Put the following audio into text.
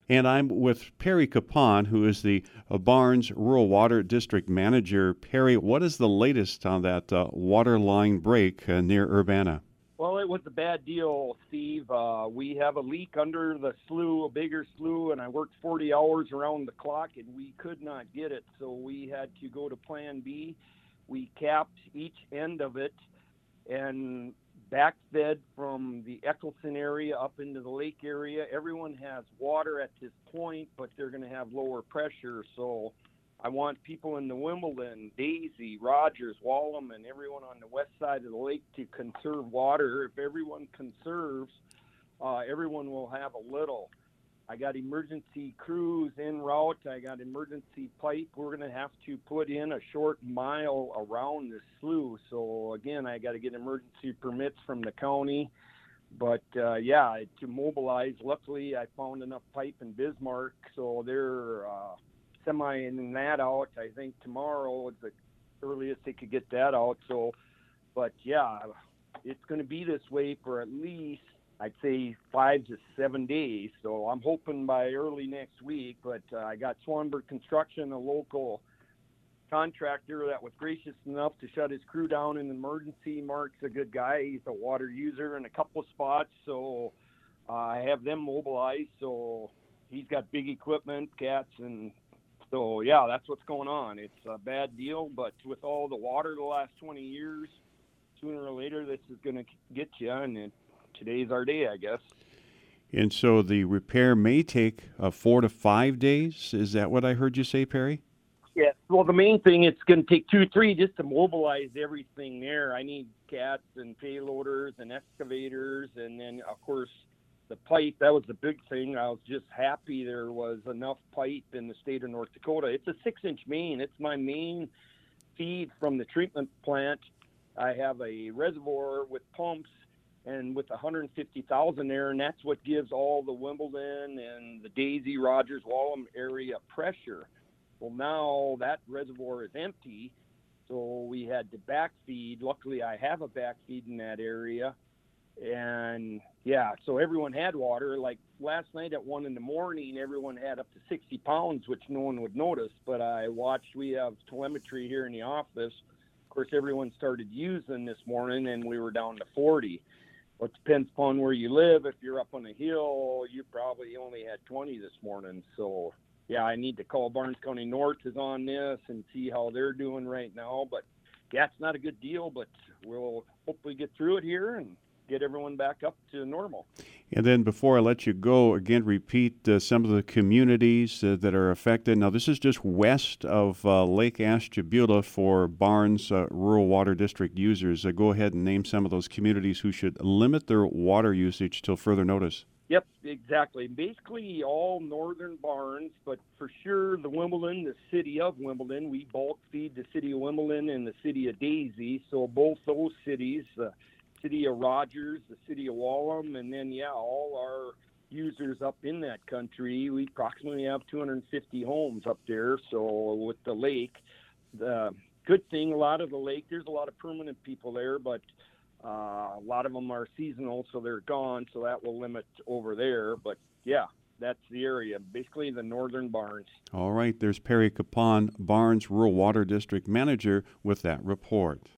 And I'm with Perry Capon, who is the Barnes Rural Water District Manager. Perry, what is the latest on that water line break near Urbana? Well, it was a bad deal, Steve. We have a leak under the slough, a bigger slough, and I worked 40 hours around the clock, and we could not get it. So we had to go to Plan B. We capped each end of it and backfed from the Eccleston area up into the lake area. Everyone has water at this point, but they're going to have lower pressure. So I want people in the Wimbledon, Daisy, Rogers, Wallum, and everyone on the west side of the lake to conserve water. If everyone conserves, everyone will have a little. I got emergency crews en route. I got emergency pipe. We're going to have to put in a short mile around the slough. So, again, I got to get emergency permits from the county. But, to mobilize, luckily I found enough pipe in Bismarck, so they're semi-in that out. I think tomorrow is the earliest they could get that out. So, but, it's going to be this way for at least, I'd say 5 to 7 days. So I'm hoping by early next week. But I got Swanberg Construction, a local contractor that was gracious enough to shut his crew down in emergency. Mark's a good guy. He's a water user in a couple of spots. So I have them mobilized. So he's got big equipment, cats, and so, that's what's going on. It's a bad deal, but with all the water the last 20 years, sooner or later this is going to get you, and today's our day, I guess. And so the repair may take 4 to 5 days. Is that what I heard you say, Perry? Yeah. Well, the main thing, it's going to take 2 or 3 just to mobilize everything there. I need cats and payloaders and excavators, and then, of course, the pipe. That was the big thing. I was just happy there was enough pipe in the state of North Dakota. It's a 6-inch main. It's my main feed from the treatment plant. I have a reservoir with pumps and with 150,000 there, and that's what gives all the Wimbledon and the Daisy, Rogers, Wallum area pressure. Well, now that reservoir is empty, so we had to backfeed. Luckily, I have a backfeed in that area. And so everyone had water. Like last night at 1 a.m, everyone had up to 60 pounds, which no one would notice. But I watched, we have telemetry here in the office. Of course, everyone started using this morning, and we were down to 40. Well, it depends upon where you live. If you're up on a hill, you probably only had 20 this morning. So, I need to call Barnes County North is on this and see how they're doing right now. But, it's not a good deal, but we'll hopefully get through it here and get everyone back up to normal. And then before I let you go, again, repeat some of the communities that are affected. Now, this is just west of Lake Ashtabula for Barnes Rural Water District users. Go ahead and name some of those communities who should limit their water usage till further notice. Yep, exactly. Basically all northern Barnes, but for sure the Wimbledon, the city of Wimbledon, we bulk feed the city of Wimbledon and the city of Daisy. So both those cities, city of Rogers, the city of Wallum, and then, all our users up in that country. We approximately have 250 homes up there. So with the lake, the good thing, a lot of the lake, there's a lot of permanent people there, but a lot of them are seasonal, so they're gone. So that will limit over there. But, that's the area, basically the northern Barnes. All right, there's Perry Capon, Barnes Rural Water District Manager, with that report.